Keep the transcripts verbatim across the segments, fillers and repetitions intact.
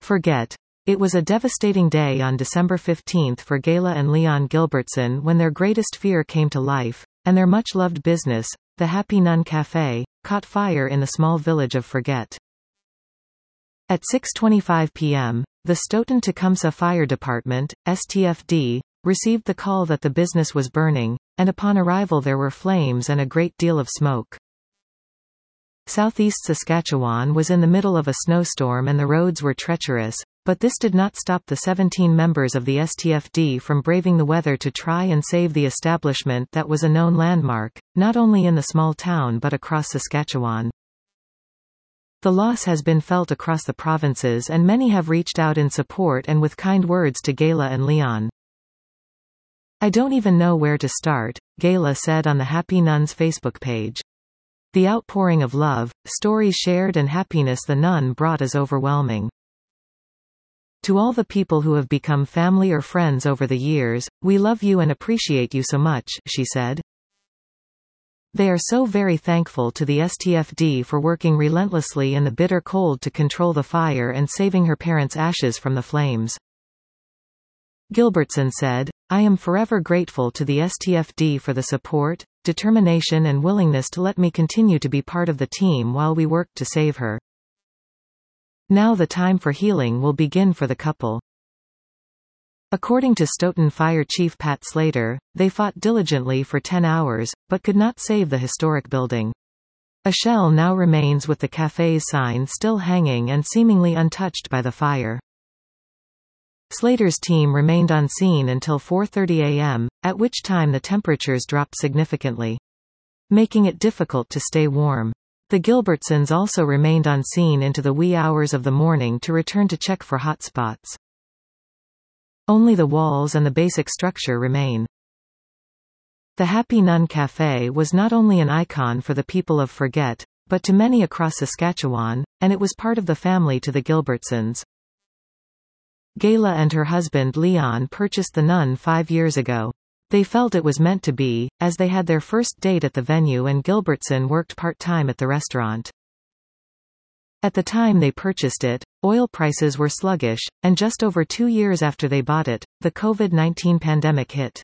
Forget. It was a devastating day on December fifteenth for Gayla and Leon Gilbertson when their greatest fear came to life, and their much-loved business, the Happy Nun Café, caught fire in the small village of Forget. At six twenty-five p m, the Stoughton Tecumseh Fire Department, S T F D, received the call that the business was burning, and upon arrival there were flames and a great deal of smoke. Southeast Saskatchewan was in the middle of a snowstorm and the roads were treacherous, but this did not stop the seventeen members of the S T F D from braving the weather to try and save the establishment that was a known landmark, not only in the small town but across Saskatchewan. The loss has been felt across the provinces and many have reached out in support and with kind words to Gayla and Leon. "I don't even know where to start," Gayla said on the Happy Nuns Facebook page. "The outpouring of love, stories shared and happiness the Nun brought is overwhelming. To all the people who have become family or friends over the years, we love you and appreciate you so much," she said. They are so very thankful to the S T F D for working relentlessly in the bitter cold to control the fire and saving her parents' ashes from the flames. Gilbertson said, "I am forever grateful to the S T F D for the support, determination and willingness to let me continue to be part of the team while we worked to save her. Now the time for healing will begin for the couple." According to Stoughton Fire Chief Pat Slater, they fought diligently for ten hours, but could not save the historic building. A shell now remains with the café's sign still hanging and seemingly untouched by the fire. Slater's team remained on scene until four thirty a m, at which time the temperatures dropped significantly, making it difficult to stay warm. The Gilbertsons also remained on scene into the wee hours of the morning to return to check for hot spots. Only the walls and the basic structure remain. The Happy Nun Café was not only an icon for the people of Forget, but to many across Saskatchewan, and it was part of the family to the Gilbertsons. Gayla and her husband Leon purchased the Nun five years ago. They felt it was meant to be, as they had their first date at the venue and Gilbertson worked part-time at the restaurant. At the time they purchased it, oil prices were sluggish, and just over two years after they bought it, the COVID nineteen pandemic hit.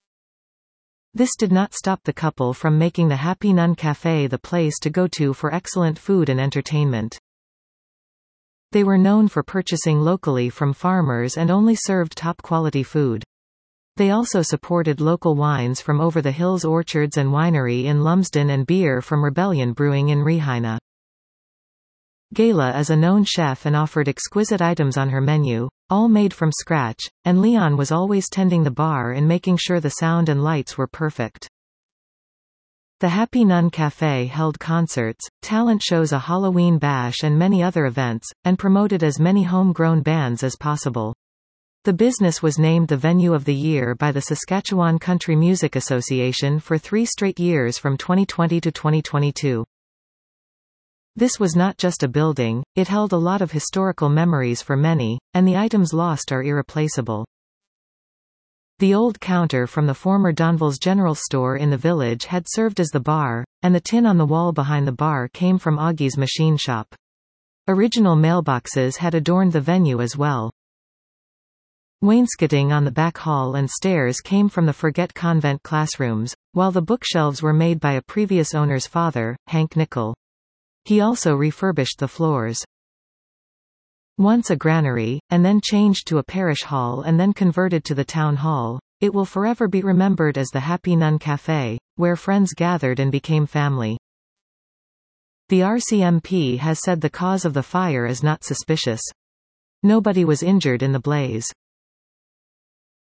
This did not stop the couple from making the Happy Nun Café the place to go to for excellent food and entertainment. They were known for purchasing locally from farmers and only served top-quality food. They also supported local wines from Over the Hills Orchards and Winery in Lumsden and beer from Rebellion Brewing in Regina. Gayla is a known chef and offered exquisite items on her menu, all made from scratch, and Leon was always tending the bar and making sure the sound and lights were perfect. The Happy Nun Café held concerts, talent shows, a Halloween bash and many other events, and promoted as many homegrown bands as possible. The business was named the Venue of the Year by the Saskatchewan Country Music Association for three straight years from twenty twenty to twenty twenty-two. This was not just a building, it held a lot of historical memories for many, and the items lost are irreplaceable. The old counter from the former Donville's General Store in the village had served as the bar, and the tin on the wall behind the bar came from Augie's Machine Shop. Original mailboxes had adorned the venue as well. Wainscoting on the back hall and stairs came from the Forget convent classrooms, while the bookshelves were made by a previous owner's father, Hank Nickel. He also refurbished the floors. Once a granary, and then changed to a parish hall and then converted to the town hall, it will forever be remembered as the Happy Nun Café, where friends gathered and became family. The R C M P has said the cause of the fire is not suspicious. Nobody was injured in the blaze.